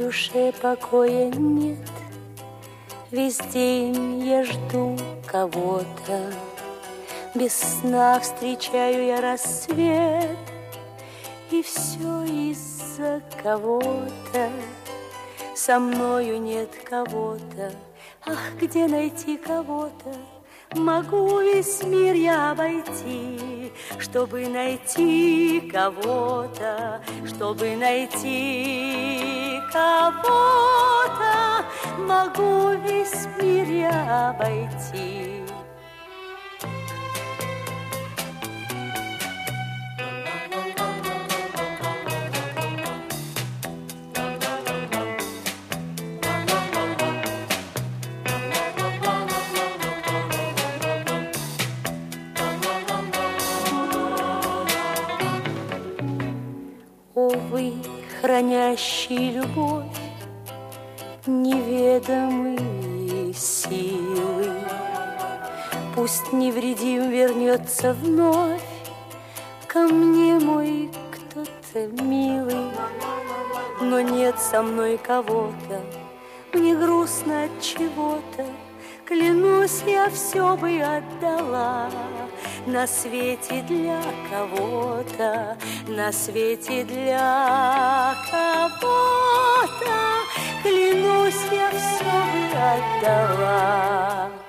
душе покоя нет. Весь день я жду кого-то, без сна встречаю я рассвет. И все из-за кого-то, со мною нет кого-то. Ах, где найти кого-то? Могу весь мир я обойти, чтобы найти кого-то, чтобы найти кого-то. Могу весь мир я обойти. Увы, хранящий любовь неведомые силы, пусть невредим вернется вновь ко мне мой кто-то милый. Но нет со мной кого-то, мне грустно от чего-то. Клянусь, я все бы отдала на свете для кого-то, на свете для кого-то. Клянусь, я все бы отдала.